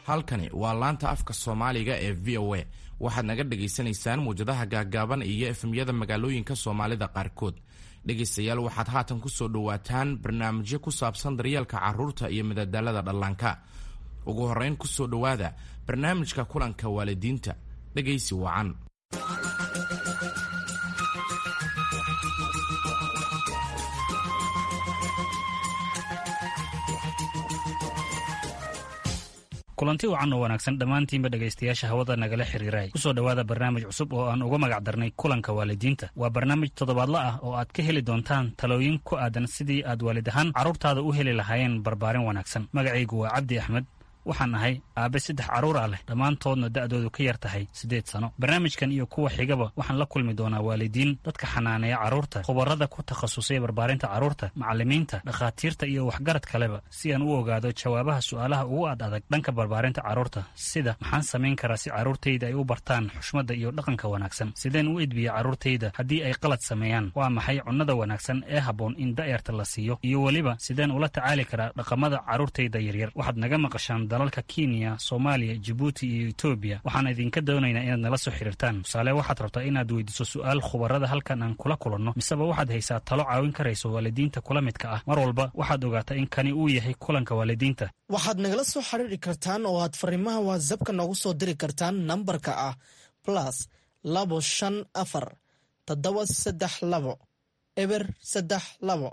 halkani waa laanta afka Soomaaliga ee VOA. waxaad naga dhageysanaysaan muujadaha gaagaaban iyo efemyada magaalooyinka Soomaalida qaarkood. dhegeystayaal, waxaad haatan ku soo dhawaataan barnaamijyo ku saabsan daryeelka carruurta iyo madadaalada dhallaanka. ugu horreyn ku soo dhawaada barnaamijka kulanka waalidiinta. dhegeysi wacan. kulanti wacan oo wanaagsan dhammaantiinba dhegaystayaasha hawada nagala xiriiray kusoo dhowaada barnaamij cusub oo aan uga magac darnay kulanka waalidiinta. waa barnaamij toddobaadla ah oo aad ka heli doontaan talooyin ku aadan sidii aad waalid ahaan carruurtaada u heli lahaayeen barbaarin wanaagsan. magacaygu waa Cabdi Axmed, waxaan ahay aabe 3 carruur ah leh, dhammaantoodna da'doodu ka yar tahay 8 sano. barnaamijkan iyo kuwa xigaba waxaan la kulmi doonaa waalidiin, dadka xanaaneeya carruurta, khubarada ku takhasusay barbaarinta carruurta, macallimiinta, dhakhaatiirta iyo waxgarad kaleba, si aan u ogaado jawaabaha su'aalaha ugu adag dhanka barbaarinta carruurta, sida maxaan samayn karaa si carruurtayda ay u bartaan xushmadda iyo dhaqanka wanaagsan, sideen u edbiya carruurtayda haddii ay qalad sameeyaan, waa maxay cunnada wanaagsan ee habboon in da'yarta la siiyo, iyo weliba sideen ula tacaali karaa dhaqamada carruurtayda yaryar. waxaad naga maqashaan dalalka Kenya, Soomaaliya, Djibouti iyo Ethiopia. waxaan idinka doonaynaa inaad nala soo xiriirtaan. tusaale, waxaad rabtaa inaad weydiiso su'aal khubarada halkan aan kula kulanno, miseba waxaad haysaa talo caawin karayso waalidiinta kula midka ah. mar walba waxaad ogaataa in kani uu yahay kulanka waalidiinta. waxaad nagala soo xiriiri kartaan oo aad fariimaha WhatsApp-ka noogu soo diri kartaan nambarka ah +254 732 032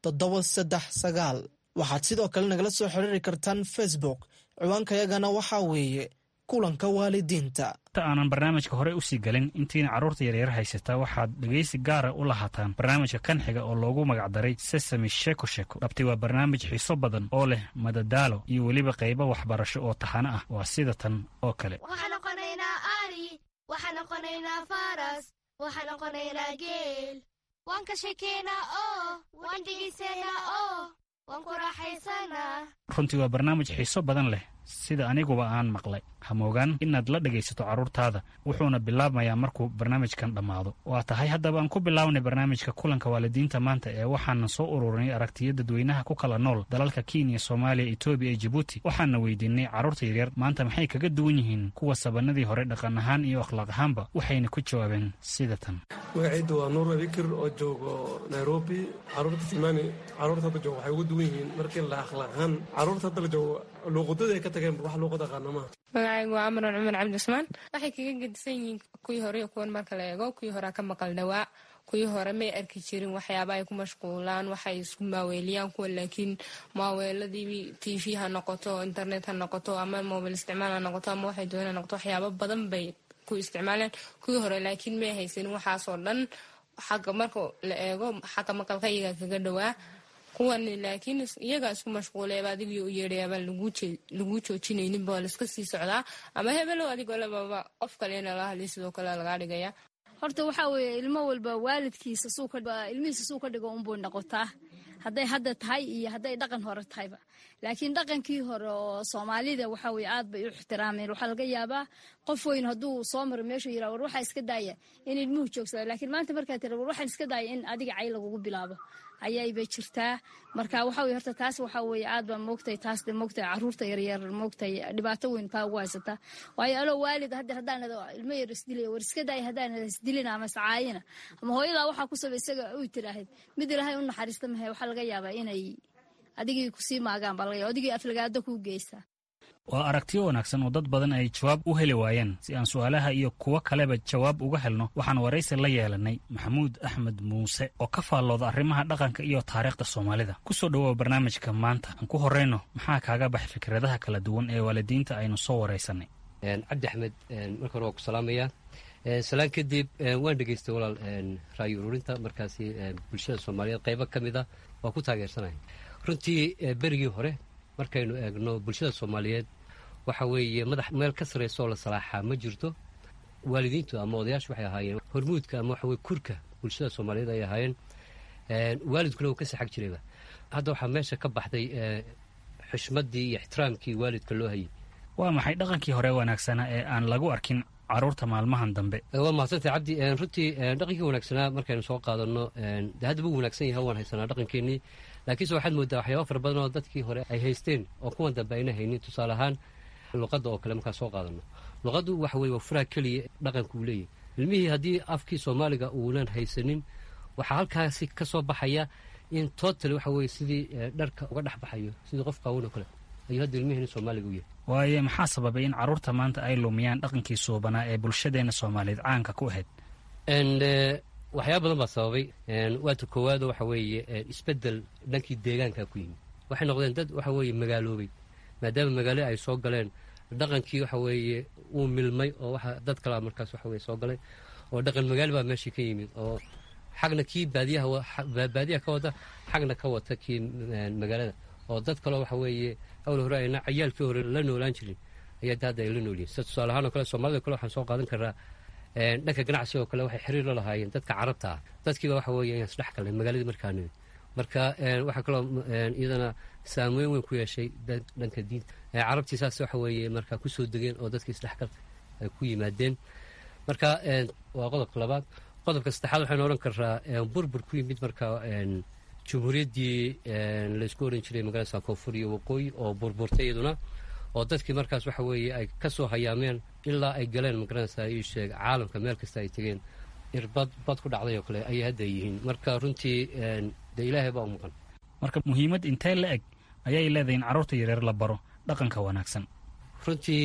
739. waxaad sidoo kale nagala soo xiriiri kartaan Facebook. ciwaankayagana waxaa weeye kulanka waalidiinta. inta aanan barnaamijka hore usii galin, intiina carruurta yaryar haysataa waxaad dhegaysi gaara u lahaataan barnaamijka kan xiga oo loogu magacdaray Sesame Sheko Sheko. dhabti waa barnaamij xiiso badan oo leh madadaalo iyo weliba qaybo waxbarasho oo taxano ah. waa sida tan oo kale. waxaan noqonaynaa ari, waxaan noqonaynaa faras, waxaan noqonaynaa geel, waan ka sheekeynaa oo waan dhegaysanaa oo waan ku raaxaysanaa. runtii waa barnaamij xiiso badan leh, sida aniguba aan maqlay. hamoogaan inaad la dhegaysato carruurtaada, wuxuuna bilaabmayaa markuu barnaamijkan dhammaado. waa tahay haddaba aan ku bilownay barnaamijka kulanka waalidiinta maanta ee waxaana soo ururinay aragtiya dadweynaha ku kala nool dalalka Kenya, Soomaaliya, Ethiopia iyo Djibouti. waxaana weydiinay carruurta yaryar maanta maxay kaga duwan yihiin kuwa sabanadii hore dhaqan ahaan iyo akhlaaq ahaanba. waxayna ku jawaabeen sida tan. magacaydu waa Nuur Abikir oo joogo Nairobi. carruurta Soomaali carruurta hadda joogo waxay ugu duwan yihiin markii la akhlaaq ahaan. carruurta hadda la joogo luuqadooda ay ka tageen wax luuqad aqaana maaha. magacaygu waa Amran Cumar Cabdi Cusmaan. waxay kaga gedisan yihiin kuwii hore iyo kuwan marka la eego. kuwii hore ka maqal dhawaa, kuwii hore may arki jirin waxyaaba ay ku mashquulaan, waxay isku maaweeliyaan. kuwa laakiin maaweeladii TV ha noqoto, internet ha noqoto, ama mobile isticmaal ha noqoto, ama waxay doonaan noqoto, waxyaaba badan bay ku isticmaalaan. kuwii hore laakiin may haysanin waxaasoo dhan. xagga marka la eego xagga maqalka iyaga kaga dhawaa. kuwan laakiin iyaga isku mashquuleeba adigii u yeedhayaaba lagu joojinaynin baa laiska sii socdaa, ama hebelo adigoo lababa qof kalena la hadlay sidoo kale lagaa dhigaya. horta waxaa weeye ilmo walba waalidkiisa ilmihiisa suu ka dhigo unbuu noqotaa, hadday hadda tahay iyo hadday dhaqan hore tahayba. laakiin dhaqankii hore oo Soomaalida waxaa weeye aad bay u ixtiraameen. waxaa laga yaabaa qof weyn hadduu soo maro meesha yiraa war waxaa iska daaya in ilmuhu joogsado, laakiin maanta markaad tira war waxaan iska daaya in adiga cay lagugu bilaabo ayaybay jirtaa. marka waxaa weye horta taas waxaa weeye aad baa moogtay taas de moogtay carruurta yaryar moogtay dhibaato weyn taa ugu haysataa. waayo aloo waalid haddaanad ilmo yar isdilaya war iska daaya haddaanad isdilina ama iscaayina ama hooyadaa waxaa ku sabay isaga u tiraahid mid ilaahay u naxariista mahe, waxaa laga yaabaa inay adigii kusii maagaan baa laga yaaba adigii aflagaado kuu geysaa. waa aragtiyo wanaagsan oo dad badan ay jawaab u heli waayeen. si aan su'aalaha iyo kuwo kaleba jawaab uga helno, waxaan waraysi la yeelanay Maxamuud Axmed Muuse oo ka faallooda arrimaha dhaqanka iyo taariikhda Soomaalida. ku soo dhawow barnaamijka maanta. aan ku horreyno, maxaa kaaga baxay fikradaha kala duwan ee waalidiinta aynu soo waraysanay? Cabdi Axmed, marka hore waa ku salaamayaa. salaan kadib waan dhegaystay walaal ra'yi ururinta markaasi bulshada Soomaaliyeed qaybo ka mid ah waa ku taageersanahay. runtii berigii hore markaynu eegno bulshada Soomaaliyeed waxa weeye madax meel ka sareyso oo la salaaxaa ma jirto. waalidiintu ama odayaashu waxay ahaayeen hormuudka ama waxa weye kurka bulshada Soomaaliyeed ay ahaayeen. waalidkuna uu ka saxag jirayba. hadda waxaa meesha ka baxday xushmaddii iyo ixtiraamkii waalidka loo hayay. waa maxay dhaqankii hore wanaagsanaa ee aan lagu arkin carruurta maalmahan dambe? waa mahadsantahay Cabdi. runtii dhaqankii wanaagsanaa markaynu soo qaadano de hadda buu wanaagsan yahay, waan haysanaa dhaqankeenii. laakiinse waxaad moodaa waxyaaba fara badan oo dadkii hore ay haysteen oo kuwan dambe ayna haynin. tusaale ahaan luqadda oo kale markaa soo qaadano luqaddu waxa weye waa furaha keliya dhaqanka uu leeyahay ilmihii haddii afkii soomaaliga uunan haysanin waxaa halkaasi ka soo baxaya in total waxa weye sidii dharka uga dhex baxayo sidii qof qaawan oo kale ayuu hadda ilmihii soomaaliga u yahay waaye maxaa sababay in carruurta maanta ay lumiyaan dhaqankii suubanaa ee bulshadeenna soomaaliyeed caanka ku ahayd waxyaaba badan baa sababay waata koowaado waxa weeye isbeddel dhankii deegaanka ku yimid waxay noqdeen dad waxa weeye magaaloobay maadaama magaalo ay soo galeen dhaqankii waxa weeye uu milmay oo waxa dad kalea markaas waxa weye soo galay oo dhaqan magaalo baa meeshii ka yimid oo xagna kii baadiyaha ka wada xagna ka wata kii magaalada oo dad kaleo waxa weeye awla hore ayna cayaalkii hore la noolaan jirin ayaa hadda ay la noolyihin sida tusaale ahaan oo kale soomaalida kale waxaan soo qaadan karaa dhanka ganacsiga oo kale waxay xiriir la lahaayeen dadka carabta ah dadkiiba waxa weeye ayaan isdhex galnay magaaladii markaa nimid marka waxaa kaloo iyadana saameyn weyn ku yeeshay dhanka diinta carabtii saas waxa weeye markaa kusoo degeen oo dadkii isdhexgalka ay ku yimaadeen marka waa qodobka labaad qodobka saddexaad waxaynu odhan karaa burbur ku yimid markaa jumhuuriyaddii laysku oran jiray magaalada koonfur iyo waqooyi oo burburtay iyaduna oo dadkii markaas waxa weeye ay ka soo hayaameen ilaa ay galeen magaranaysaa ii sheeg caalamka meel kasta ay tegeen irbad bad ku dhacday oo kale ayay hadda yihiin marka runtii dee ilaahay baa u maqan marka muhiimad intee la eg ayay leedahay in carruurta yareer la baro dhaqanka wanaagsan runtii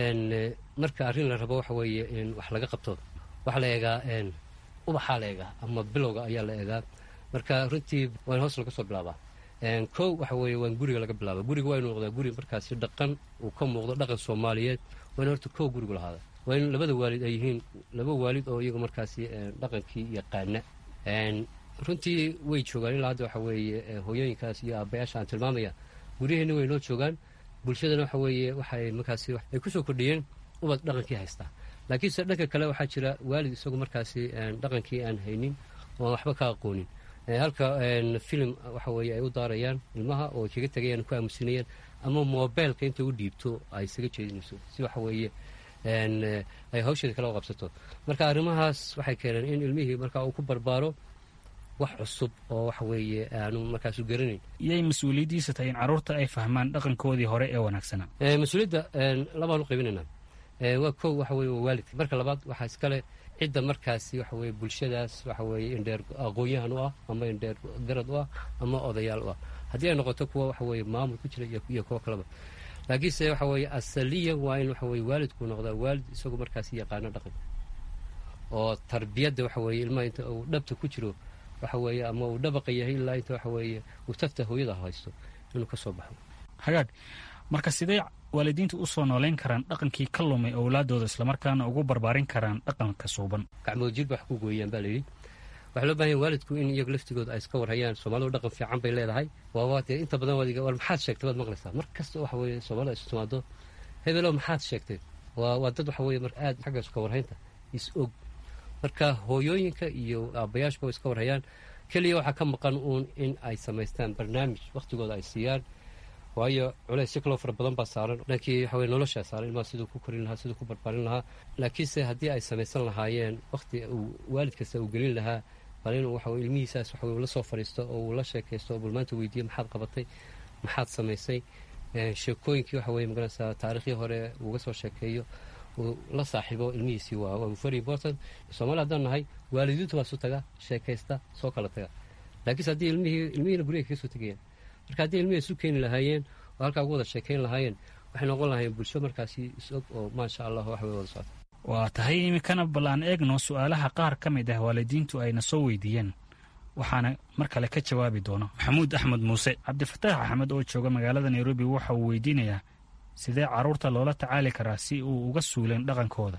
marka arrin la rabo waxa weeye in wax laga qabto waxaa la eegaa ubaxaa la eegaa ama bilowga ayaa la eegaa marka runtii waa in hoos laga soo bilaabaa kow waxa weeye waa in guriga laga bilaaba guriga waa inu noqdaa guri markaasi dhaqan uu ka muuqdo dhaqan soomaaliyeed waa in horta kow gurigu lahaada waa in labada waalid ay yihiin laba waalid oo iyagu markaasi dhaqankii yaqaana runtii way joogaan ilaa hadda waxa weeye hooyooyinkaas iyo aabbayaasha aan tilmaamaya guryaheenna way noo joogaan bulshadana waxa weeye waxay markaasi ay ku soo kordhiyeen ubad dhaqankii haystaa laakiinse dhanka kale waxaa jira waalid isagu markaasi dhaqankii aan haynin oo aan waxba ka aqoonin halka filim waxa weeye ay u daarayaan ilmaha oo kaga tegayaan ku aamusinayaan ama mobeelka intay u dhiibto ay isaga jeedinayso si waxa weeye ay hawsheeda kale u qabsato marka arrimahaas waxay keeneen in ilmihii markaa uu ku barbaaro wax cusub oo waxa weeye aanu markaasu garanayn iyay mas-uuliyaddiisa tahay in carruurta ay fahmaan dhaqankoodii hore ee wanaagsanaa mas-uuliyadda labaan u qaybinaynaa waa kow waxa weye waa waalidka marka labaad waxaa iskale cidda markaasi waxa weye bulshadaas waxa weeye indheer aqoon-yahan u ah ama indheer garad u ah ama odayaal u ah haddii ay noqoto kuwa waxa weeye maamul ku jira iyo kuwo kaleba laakiinse waxa weeye asaliyan waa in waxa weye waalidku noqdaa waalid isagu markaasi yaqaano dhaqanka oo tarbiyadda waxa weeye ilmaha inta uu dhabta ku jiro waxa weeye ama uu dhabaqa yahay ilaa inta waxa weeye uu tagta hooyada haysto inuu ka soo baxo hagaag marka sidee waalidiinta u soo nooleyn karaan dhaqankii ka lumay owlaadooda islamarkaana ugu barbaarin karaan dhaqanka suuban gacmood jir ba wax ku gooyaan baa layidhi waxaa loo bahan yahay waalidku in iyagu laftigooda ay iska warhayaan soomaalidu dhaqan fiican bay leedahay waawatee inta badan war maxaad sheegtay baad maqlaysaa mar kasta waxa weeye soomaalida isu timaado hebelow maxaad sheegtay waa dad waxa weeye mar aad xagga iska warhaynta is-og marka hooyooyinka iyo aabbayaashba way iska warhayaan keliya waxaa ka maqan uun in ay samaystaan barnaamij wakhtigooda ay siiyaan waayo culays si kaloo fara badan baa saaran dhankii waxa weye noloshaa saaran ilmaha siduu ku korin lahaa siduu ku barbaarin lahaa laakiinse haddii ay samaysan lahaayeen wakhti uu waalid kasta uu gelin lahaa bal inuu waxa weye ilmihiisaas waxa weye la soo fadhiisto oo uu la sheekaysto oo bulmaanta weydiiyo maxaad qabatay maxaad samaysay sheekooyinkii waxa weye magaranaysaa taariikhdii hore uuga soo sheekeeyo uu la saaxiibo ilmihiisii waa very important soomaaliya haddaan nahay waalidiintu baa isu taga sheekaysta soo kala taga laakiinse haddii ilmihiina guriga kaga soo tegayaan marka haddii ilmihi isu keeni lahaayeen oo halkaa ugu wada sheekayn lahaayeen waxay noqon lahaayeen bulsho markaasi is-og oo maasha allah wax way wada socota waa tahay iminkana bal aan eegno su-aalaha qaar ka mid ah waalidiintu ayna soo weydiiyeen waxaana mar kale ka jawaabi doono maxamuud axmed muuse cabdifataax axmed oo jooga magaalada nairobi waxa uu weydiinayaa sidee carruurta loola tacaali karaa si uu uga suuleen dhaqankooda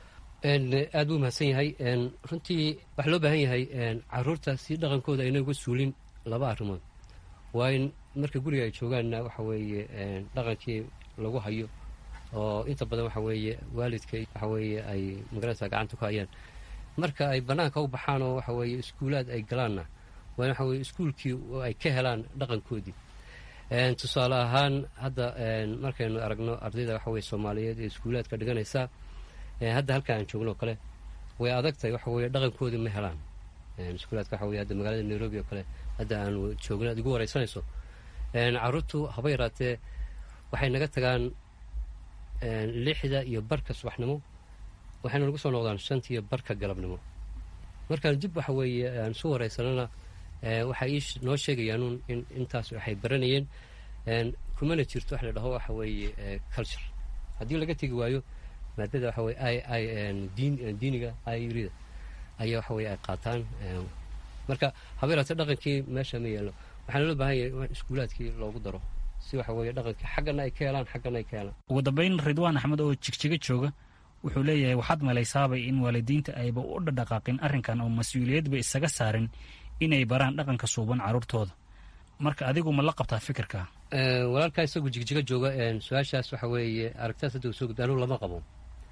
aad buu mahadsan yahay runtii waxaa loo baahan yahay carruurta si dhaqankooda ayna uga suulin laba arrimood waa in marka guriga ay joogaanna waxa weeye dhaqankii lagu hayo oo inta badan waxa weeye waalidka waxa weeye ay magaranaysaa gacanta ku hayaan marka ay bannaanka u baxaan oo waxa weeye iskuulaad ay galaanna waa in waxa weye iskuulkii ay ka helaan dhaqankoodii tusaale ahaan hadda markaynu aragno ardayda waxa weye soomaaliyeed ee iskuulaadka dhiganaysaa hadda halka aan joogno oo kale way adagtahay waxa weeye dhaqankoodii ma helaan iskuulaadka waxa weye hadda magaalada nairobi oo kale hadda aan joogno ad igu waraysanayso carruurtu haba yaraatee waxay naga tagaan 6:15 subaxnimo waxayna nagu soo noqdaan 5:15 galabnimo markaan dib waxa weeye aan soo wareysanana waxay noo sheegayaan in intaas waxay baranayeen kumana jirto wax la dhaho waxa weeye culture haddii laga tegi waayo maadada waxa weeye diiniga ayurida ayaa waxa weeye ay qaataan marka habeeraata dhaqankii meesha ma yeelo waxaana loo baahan yahay in iskuulaadkii loogu daro si waxa weeye dhaqankii xaggana ay ka helaan ugu dambayn ridwaan axmed oo jigjiga jooga wuxuu leeyahay waxaad malaysaabay in waalidiinta ayba u dhaqaaqin arrinkan oo mas-uuliyadba isaga saarin inay baraan dhaqanka suuban carruurtooda marka adigu ma la qabtaa fikirka walaalkaa isagu jigjiga jooga su-aashaas waxa weeye aragtaas hadda uu soo gudbi anugu lama qabo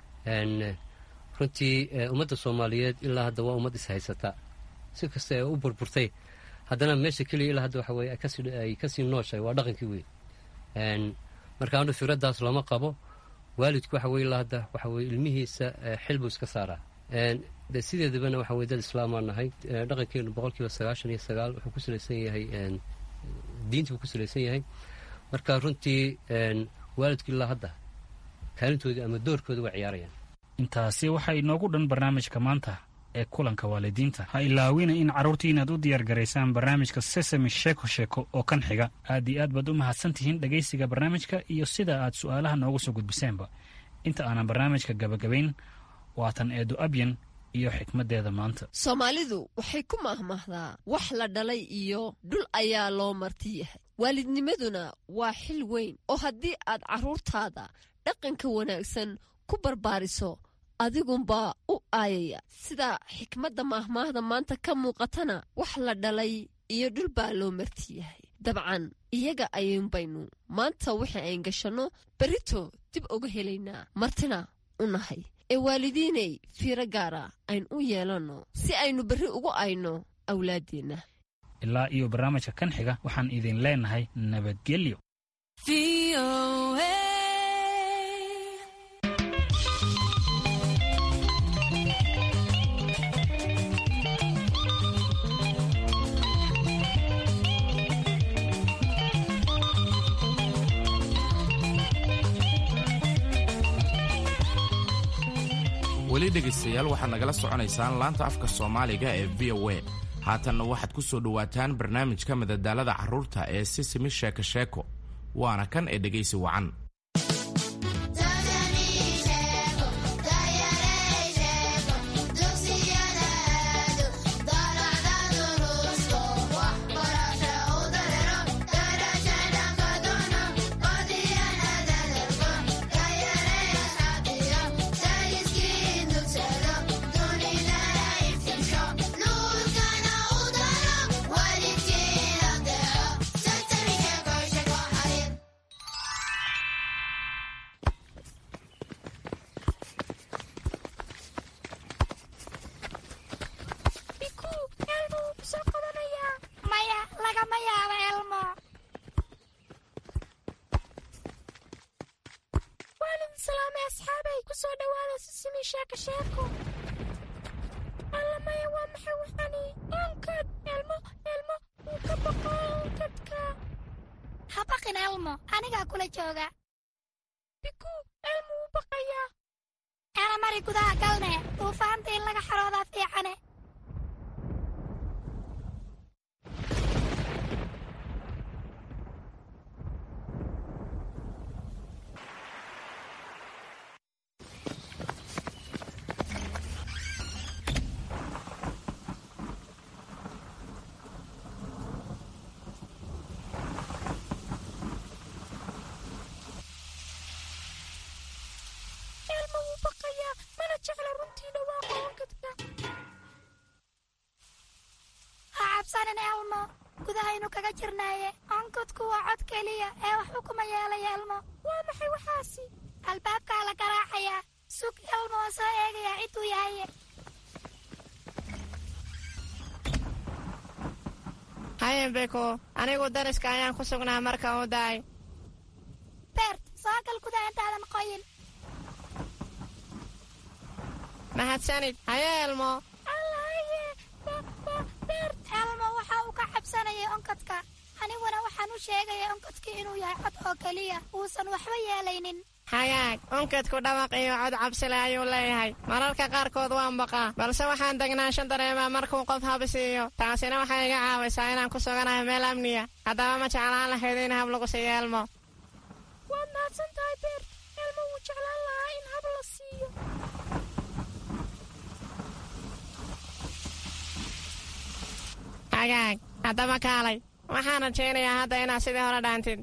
runtii ummadda soomaaliyeed ilaa hadda waa ummad ishaysata si kasta ee u burburtay haddana meesha keliya ilaa hadda waxa weeye ay kasii nooshahay waa dhaqankii wey marka anu fikraddaas lama qabo waalidku waxa weye ilaa hadda waxa weye ilmihiisa xil buu iska saaraa de sideedabana waxa weye dad islaamaan nahay dhaqankeenu 99% wuxuu ku salaysan yahay diinta buu ku salaysan yahay marka runtii waalidku ilaa hadda kaalintoodii ama doorkooda waa ciyaarayaan intaasi waxaa inoogu dhan barnaamijka maanta ee kulanka waalidiinta ha ilaawina in carruurtii inaad u diyaargaraysaan barnaamijka sesame sheeko oo kan xiga aad iyo aad baad u mahadsantihiin dhegaysiga barnaamijka iyo sida aad su'aalaha noogu soo gudbiseenba inta aanan barnaamijka gabagabayn waatan eedu abyan iyo xikmaddeeda maanta soomaalidu waxay ku mahmahdaa wax la dhalay iyo dhul ayaa loo marti yahay waalidnimaduna waa xil weyn oo haddii aad carruurtaada dhaqanka wanaagsan ku barbaariso adigunbaa u aayaya sida xikmadda maahmaahda maanta ka muuqatana wax la dhalay iyo dhul baa loo marti yahay dabcan iyaga ayuunbaynu maanta wixii ayn gashanno berito dib uga helaynaa martina u nahay ee waalidiinay fiiro gaara ayn u yeelanno si aynu berri ugu ayno awlaaddeenna ilaa iyo barnaamijka kan xiga waxaan idin leenahay nabadgelyo weli dhegaystayaal waxaad nagala soconaysaan laanta afka soomaaliga ee v o a haatanna waxaad ku soo dhowaataan barnaamijka madadaalada carruurta ee sesame sheeko waana kan ee dhegaysi wacan habaqin elmo anigaa kula jooga biku elmo wuu baqayaa ana mari gudaha galne duufaanta in laga xaroodaa fiicane gudahaynu kaga jirnaaye onkodku waa cod keliya ee wax ukuma yeelaya elmo waa maxay waxaasi albaabkaa la garaacayaa sug elmo oo soo eegayaa cidduu yahaye haye beko anigu dariska ayaan ku sugnaa marka uu daay beert soo gal gudaha intaadan qoyin mahadsanid haye elmo elmo waxa uu ka cabsanayay onkadka aniguna waxaan u sheegaya onkadkii inuu yahay cod oo keliya uusan waxba yeelaynin xagaag onkadku dhawaq iyo cod cabsile ayuu leeyahay mararka qaarkood waan baqaa balse waxaan degnaansho dareemaa markuu qof habisiiyo taasina waxay iga caawisaa inaan ku suganahay meel amniya haddaba ma jeclaan lahayd in hab lagu siiyo elmo waad mahadsan tahay beer elmo wuu jeclaan lahaa in hab la siiyo xagaag haddaba kaalay waxaan rajaynayaa hadda inaad sidii hore dhaantid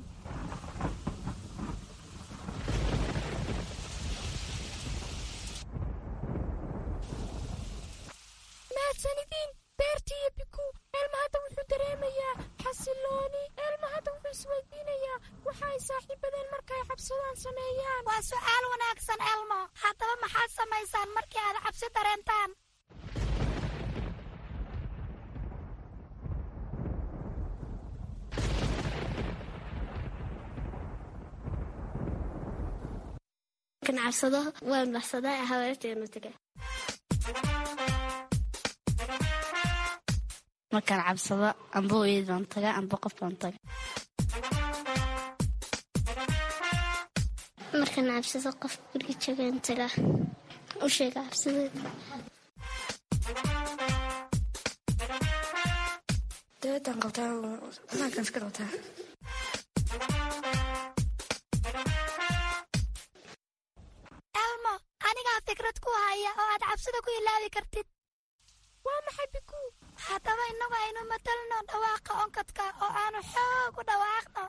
mahadsanidin beertii iyo biku elma hadda wuxuu dareemayaa xasilooni elma hadda wuxuu isweydiinayaa waxa ay saaxiibadeen markaay cabsadaan sameeyaan waa su'aal wanaagsan elmo haddaba maxaad samaysaan markii aad cabsi dareentaan markaan cabsado waan baxsadaa haweerteenu taga markaan cabsado amba hooyad baan taga amba qof baan taga markaan cabsado qof guriga joogaan taga u sheega cabsideeda dabeetaan qabtaa maakan iska qabtaa elmo anigaa fikrad ku haya oo aad cabsida ku ilaabi kartid waa maxay biku haddaba innagu aynu matalno dhawaaqa onkadka oo aanu xoog u dhawaaqno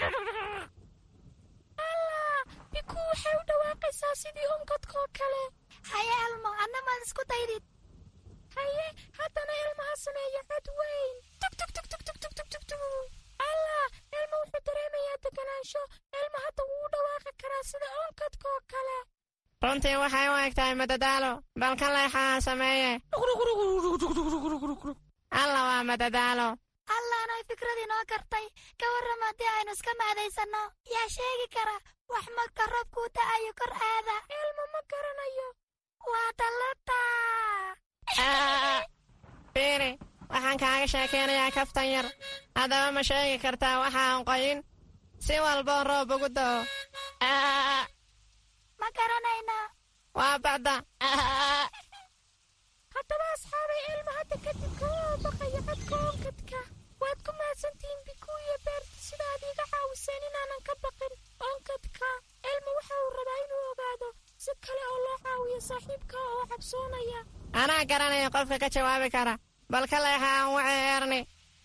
allah biku waxay u dhawaaqaysaa sidii onkadka oo kale haye elmo adna maad isku daydid haye haddana elmo ha sameeyo cod weyn tugtugtugtugtugtugtugtug allah elmo wuxuu dareemayaa deganaansho elmo hadda wuu u dhawaaqi karaa sida onkadka oo kale runtii waxay u eg tahay madadaalo balka leexaha sameeye alla waa madadaalo allaanay fikradii noo kartay ka warram haddii aynu iska macdaysanno yaa sheegi kara wax marka roobkuu da'ayo kor aada elmo ma garanayo waa dallada fiiri waxaan kaaga sheekaynayaa kaftan yar haddaba ma sheegi kartaa waxaan qoyin si walboo roob ugu da'o ma garanayna waa bacda haddaba asxaabay elmo hadda kadib kama baqayo codka onkadka waad ku mahadsantihiin biku iyo beerta sidaad iiga caawiseen inaanan ka baqin onkadka elmo waxa uu rabaa inuu ogaado si kale oo loo caawiyo saaxiibka oo cabsoonaya anaa garanaya qofka ka jawaabi kara bal ka leexa aan wacay erni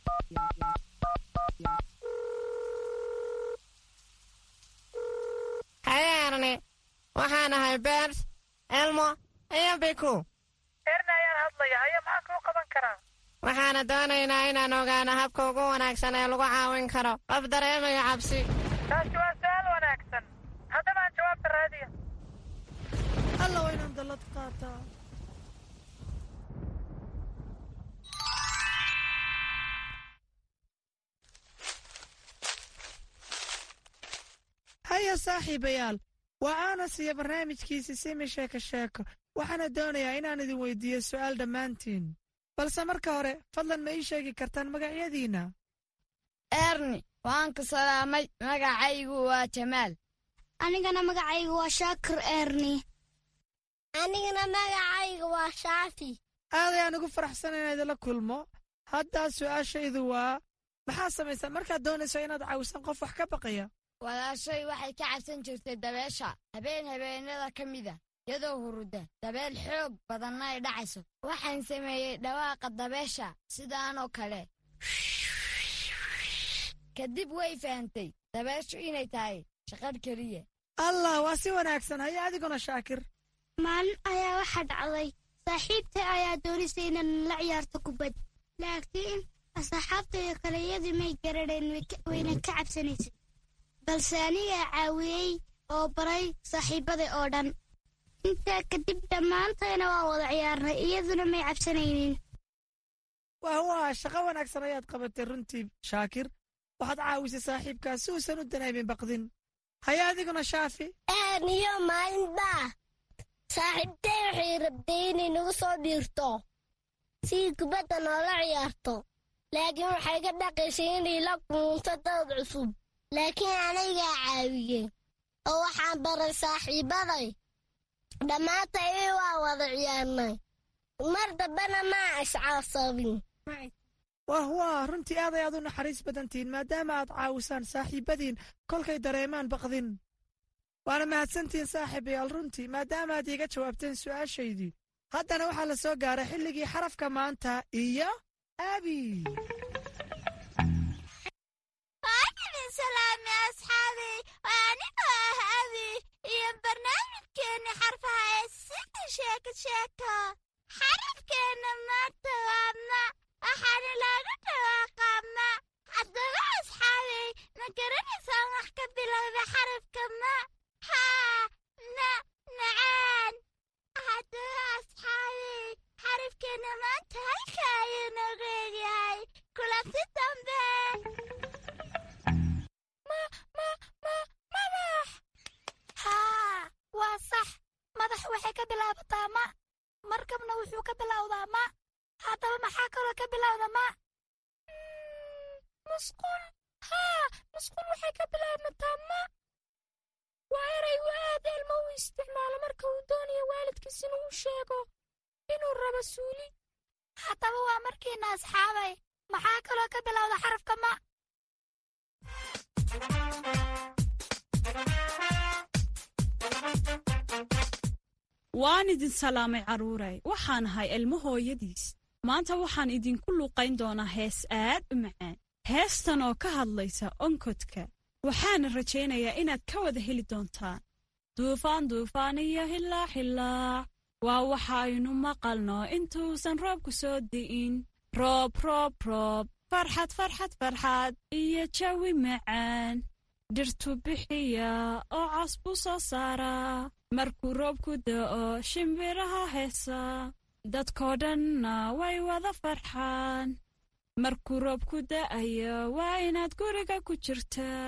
haye erni waxaan ahay beert elmo iyo biku erni ayaan hadlaya haye maxaan kuu qaban karaa waxaana doonaynaa inaan ogaano habka ugu wanaagsan ee lagu caawin karo qof dareemayo cabsi taasi waa su'aal wanaagsan haddaba aan jawaabta raadiya alla waa inaan dallad qaataa haya saaxiibayaal waa aanas iyo barnaamijkiisii simi sheeko sheeko waxaana doonayaa inaan idin weydiiyo su'aal dhammaantiin balse marka hore fadlan ma ii sheegi kartaan magacyadiinna erni waan ku salaamay magacaygu waa jamaal anigana magacaygu waa shaakir erni anigana magacaygu waa shaafi aad ayaan ugu faraxsan inaan idinla kulmo haddaa su'aashaydu waa maxaad samaysaa markaad doonayso inaad caawisan qof wax ka baqaya walaashay waxay ka cabsan jirtay dabeesha habeenada ka mida iyadoo hurudda dabeel xoog badanna ay dhacayso waxaan sameeyey dhawaaqa dabeesha sidaanoo kale kadib way fahantay dabeeshu inay tahay shaqadh keliya allah waa si wanaagsan haya adiguna shaakir maalin ayaa waxaa dhacday saaxiibtay ayaa doonisay inaan la ciyaarto kubad laakiin asxaabtayda kale iyadii may garadheen wayna ka cabsanaysay balse anigaa caawiyey oo baray saaxiibada oo dhan intaa kadib dhammaantayna waa wada ciyaarnay iyaduna may cabsanaynin waa shaqo wanaagsan ayaad qabatay runtii shaakir waxaad caawisay saaxiibkaas si uusan u dareemin baqdin haya adiguna shaafi niyo maalintaa saaxiibtay waxay rabtay inay nagu soo dhiirto sidii kubadda noola ciyaarto laakiin waxay ka dhaqaysay inay la kulunto dad cusub laakiin anagaa caawiyey oo waxaan baray saaxiibaday dhammaantay waa wada ciyaarnay mar dambena maa iscaasabin wah runtii aad ay aad u naxariis badantihiin maadaama aad caawisaan saaxiibadiin kolkay dareemaan baqdin waana mahadsantihiin saaxiibayaal runtii maadaama aad iiga jawaabteen su'aashaydii haddana waxaa la soo gaaray xilligii xarafka maanta iyo abi salaami asxaabi anigoo ah abi iyo barnaamijkeenna xarfaha ee sida sheeko xarafkeenna maanta waa ma waxaana looga dhawaaqaa ma haddaba asxaabi ma garanaysaan wax ka bilowda xarafka ma haa nacaan haddaba asxaabi xarafkeenna maanta halka ayuu nooga egyahay kulanti dambe madax haa waa sax madax waxay ka bilaabataa ma markabna wuxuu ka bilowdaa ma haddaba maxaa kaloo ka bilowda ma musqul haa musqul waxay ka bilaabataa ma waa eray uu aad ilmo u isticmaalo marka uu doonayo waalidkiis inuu u sheego inuu rabo suuli haddaba waa markiina asxaabay maxaa kaloo ka bilowda xarafka ma waan idin salaamay carruuray waxaan ahay ilmo hooyadiis maanta waxaan idinku luuqayn doonaa hees aad u macaan heestan oo ka hadlaysa onkodka waxaana rajaynayaa inaad ka wada heli doontaan duufaan iyo hillaac waa waxaynu maqalno intuusan roobku soo di'in roob farxad iyo jawi macaan dhirtu bixiya oo cas buu soo saaraa markuu roobku da'o shimbiraha heesa dadkoo dhanna way wada farxaan markuu roobku da'ayo waa inaad guriga ku jirtaa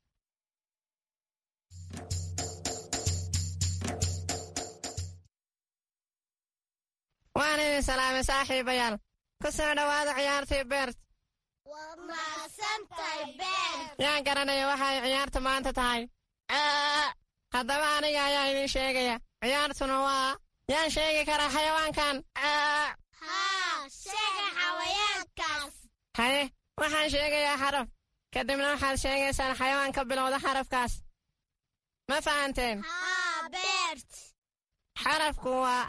waan idin salaamay saaxiibayaal ku soo dhowaada ciyaartii beert waa mahadsantahay beert yaan garanaya waxay ciyaartu maanta tahay haddaba aniga ayaa idin sheegaya ciyaartuna waa yaan sheegi karaa xayawaankan haa sheega xayawaankaas haye waxaan sheegayaa xaraf kadibna waxaad sheegaysaan xayawaan ka bilowda xarafkaas ma fahanteen haa beert xarafku waa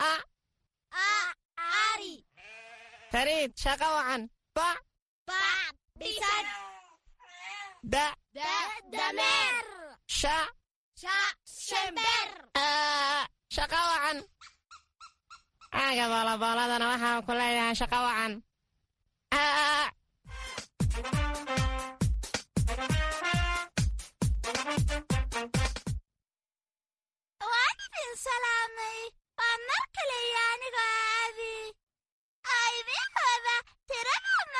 ari fariid shaqo wacan bisad dameer shimber shaqo wacan aaga boolabooladana waxaan ku leeyahay shaqo wacan waan idin salaamay waa mar kale iyo anigoo aabi aydihooda tiradeenna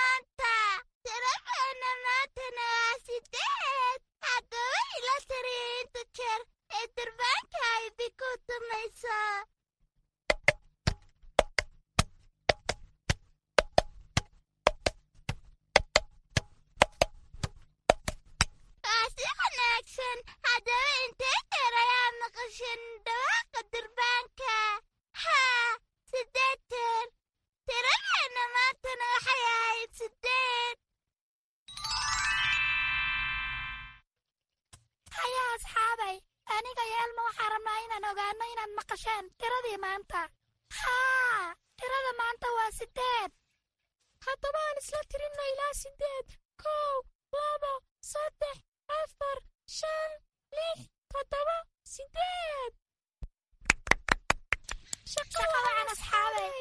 maantana waa 8 haddaba ila tiriya inta jeer ee durbaanka aydi ku tumayso waa si wanaagsan haddaba intee jeer ayaa maqashan dhawaaqa durbaanka haa 8 jeer tiradeenna maantana waxay ahayd 8 haya asxaabay aniga iyo elma waxaan rabnaa inaan ogaano inaad maqasheen tiradii maanta haa tirada maanta waa 8 haddaba aan isla tirinno ilaa 8 1 2 3 4 5 6 7 8 shaqo wacan asxaabay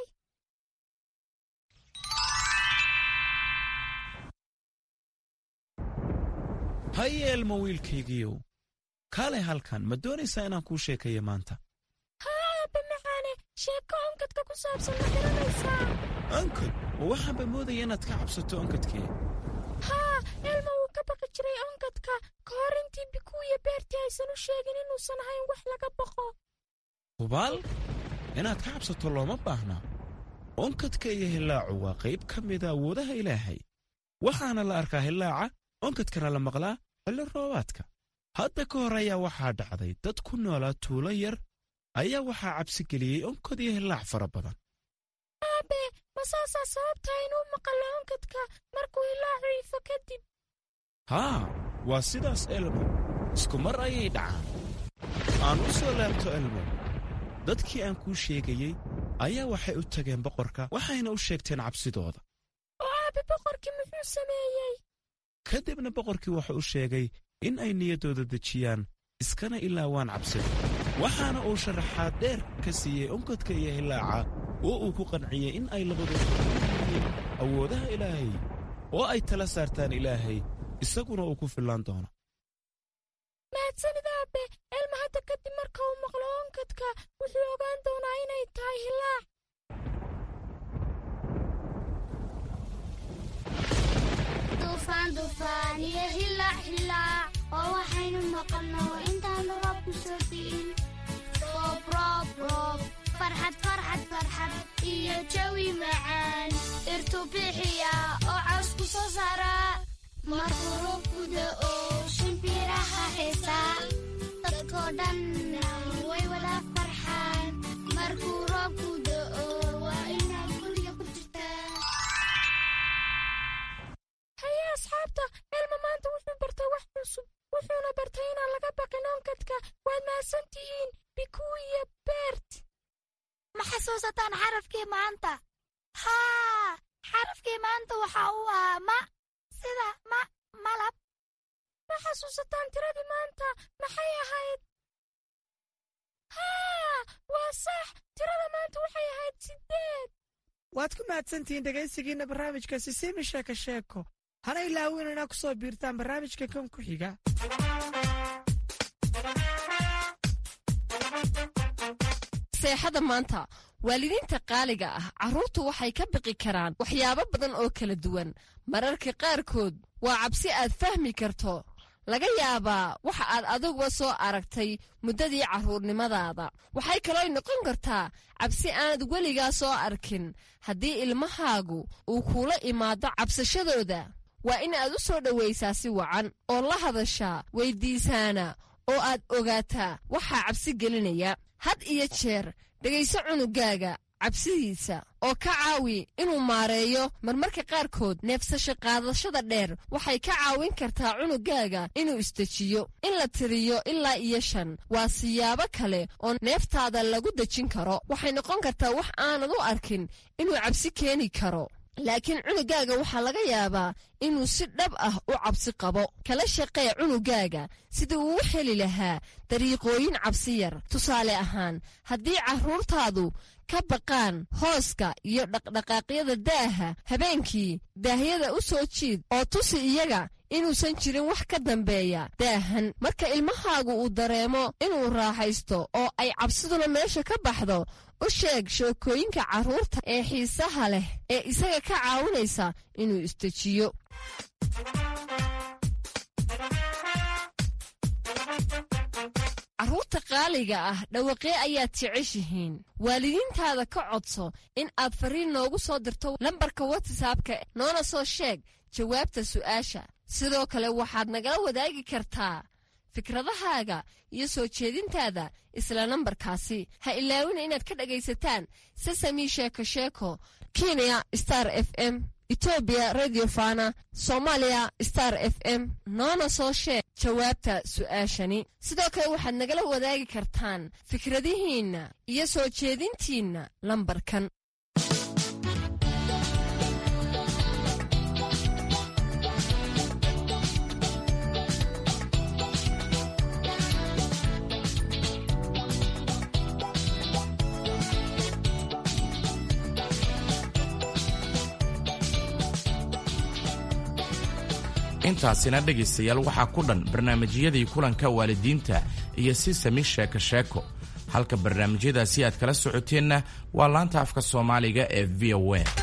haye elmo wiilkaygiiyow kaalay halkan ma doonaysaa inaan kuu sheekayo maanta haa aabba macaane sheeko onkadka ku saabsan ma garanaysaa onkod ma waxaanba moodaya inaad ka cabsato onkadkee haa elmo wuu ka baqi jiray onkadka ka hor intii bikuuya beertii aysan u sheegin inuusan ahayn wax laga baqo hubaal inaad ka cabsato looma baahna onkadka iyo hillaacu waa qayb ka mida awoodaha ilaahay waxaana la arkaa hillaaca onkadkana la maqlaa xilli roobaadka hadda ka hor ayaa waxaa dhacday dad ku noolaa tuulo yar ayaa waxaa cabsi geliyey onkod iyo hillaac fara badan. aabe ma saasaa sababtaa inuu maqallo onkadka markuu hillaacu ifo kadib? haa, waa sidaas Elmo. isku mar ayay dhacaan. aan u soo laabto Elmo. dadkii aan kuu sheegayey ayaa waxay u tageen boqorka waxayna u sheegteen cabsidooda. oo aabe boqorkii muxuu sameeyey? ka dibna boqorkii wuxuu u sheegay in ay niyaddooda dejiyaan iskana ilaawaan cabsida. waxaana uu sharaxaad dheer ka siiyey onkodka iyo hillaaca oo uu ku qanciyey in ay labadooda yihiin awoodaha ilaahay oo ay tala saartaan ilaahay isaguna uu ku fillaan doono. mahadsanid aabe. Elmo hadda kadib marka uu maqlo onkadka wuxuu ogaan doonaa inay tahay hillaac. dufaan iyo hillaac oo waxaynu maqalno intaanu roobku soo di'in. roob farxad iyo jawi macaan. dhirtu bixiya oo cawsku soo saara. markuu roobku da'o shimbiraha heesaa. dadkoo dhanna way wada farxaan. markuu roobku da'o waa inaad guriga ku jirtaa. haye asxaabta, Elmo maanta wuxuu bartay wax cusub. wuxuuna bartay inaan laga baqin onkadka. waad mahadsantihiin Bikuu iyo Beert. ma xasuusataan xarafkii maanta? haa, xarafkii maanta waxa uu ahaa sida malab. ma xasuusataan tiradii maanta maxay ahayd? haa, waa sax. tirada maanta waxay ahayd 8. waad ku mahadsantihiin dhegaysigiinna barnaamijka Sisimi Sheeko Sheeko. hana ilaawin inaad ku soo biirtaan barnaamijka kan ku xiga. seexada maanta, waalidiinta qaaliga ah carruurtu waxay ka biqi karaan waxyaabo badan oo kala duwan. mararka qaarkood waa cabsi aad fahmi karto. laga yaabaa waxa aad adiguba soo aragtay muddadii carruurnimadaada. waxay kaloo noqon kartaa cabsi aanad weligaa soo arkin. haddii ilmahaagu uu kuula imaado cabsashadooda, waa in aad u soo dhowaysaa si wacan oo la hadashaa, weyddiisaana oo aad ogaataa waxaa cabsi gelinaya. had iyo jeer dhegayso cunugaaga cabsidiisa oo ka caawi inuu maareeyo. marmarka qaarkood neefsasho qaadashada dheer waxay ka caawin kartaa cunugaaga inuu isdejiyo. in la tiriyo ilaa iyo 5 waa siyaabo kale oo neeftaada lagu dejin karo. waxay noqon kartaa wax aanad u arkin inuu cabsi keeni karo, laakiin cunugaaga waxaa laga yaabaa inuu si dhab ah u cabsi qabo. kala shaqee cunugaaga sidii uu u heli lahaa dariiqooyin cabsi yar. tusaale ahaan, haddii carruurtaadu ka baqaan hooska iyo dhaqdhaqaaqyada daaha, habeenkii daahyada u soo jiid oo tusi iyaga inuusan jirin wax ka dambeeya daahan. marka ilmahaagu uu dareemo inuu raaxaysto oo ay cabsiduna meesha ka baxdo, u sheeg sheekooyinka carruurta ee xiisaha leh ee isaga ka caawinaysa inuu isdejiyo. carruurta qaaliga ah, dhawaqee ayaad jeceshihiin? waalidiintaada ka codso in aad fariin noogu soo dirto lambarka WhatsApp-ka, noona soo sheeg jawaabta su'aasha. sidoo kale waxaad nagala wadaagi kartaa fikradahaaga iyo soo jeedintaada isla nambarkaasi. ha ilaawina inaad ka dhagaysataan Sesame Sheeko Sheeko, Kenya Star FM, Ethiopia Radio Fana, Soomaaliya Star FM. noona soo sheeg jawaabta su'aashani. sidoo kale waxaad nagala wadaagi kartaan fikradihiinna iyo soo jeedintiinna lambarkan. intaasina dhegaystayaal waxaa ku dhan barnaamijyadii kulanka waalidiinta iyo Sesame Sheeko Sheeko. halka barnaamijyadaasi aad kala socoteenna waa laanta afka Soomaaliga ee VOA.